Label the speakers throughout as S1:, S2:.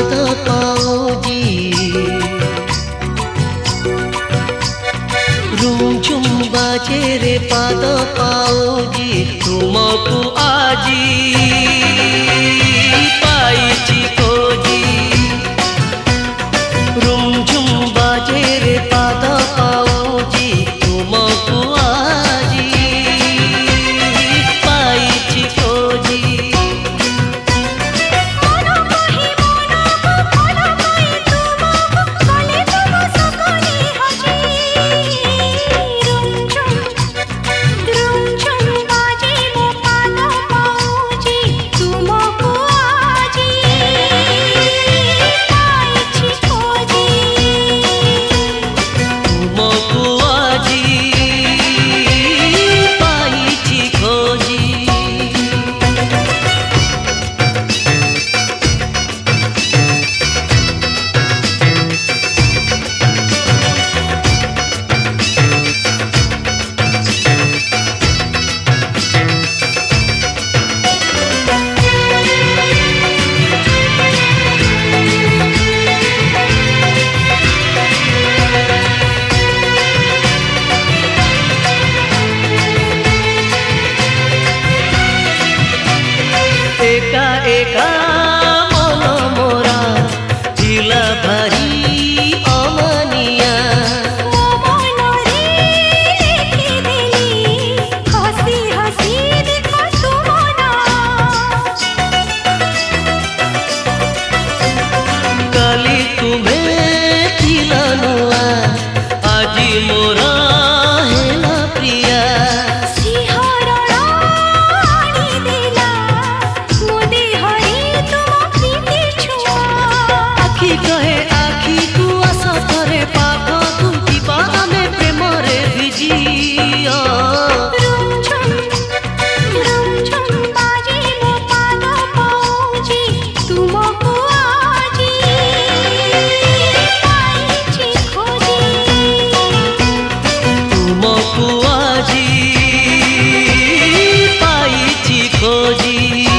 S1: पाद पाऊजी रुमझुम बाजे रे पाद पाऊजी तुमको आजी पाइची खोजी रुमझुम बाजे रे पाद पाऊजी तुमको आजी पाइची खोजी एका एका मन मोरा जिला भारी अमनिया काली तुम्हें थिला नुआ आजी मोरा हेला प्रिया कहे आखी तू आस थरे पाख तू जीवा आमे प्रेम रे भिजिया
S2: तुमको आजी पाइची खोजी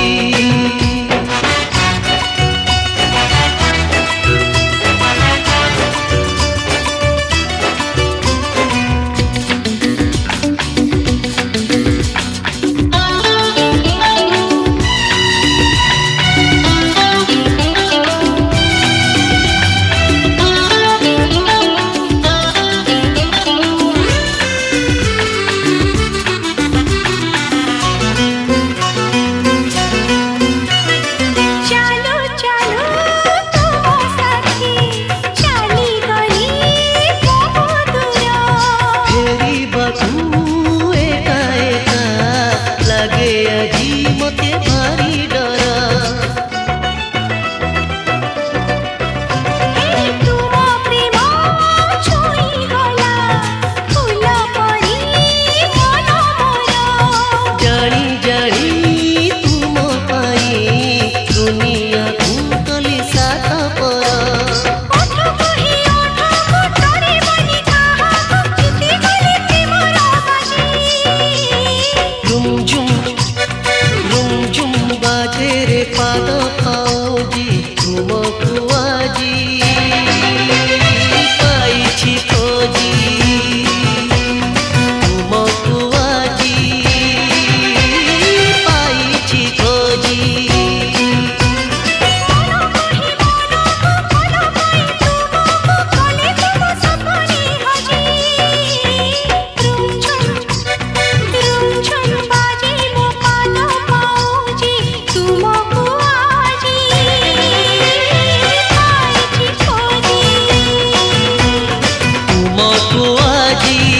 S2: पाद पाऊजी तुमको आजी पाइची खोजी तुमको आजी पाइची खोजी तुमको आजी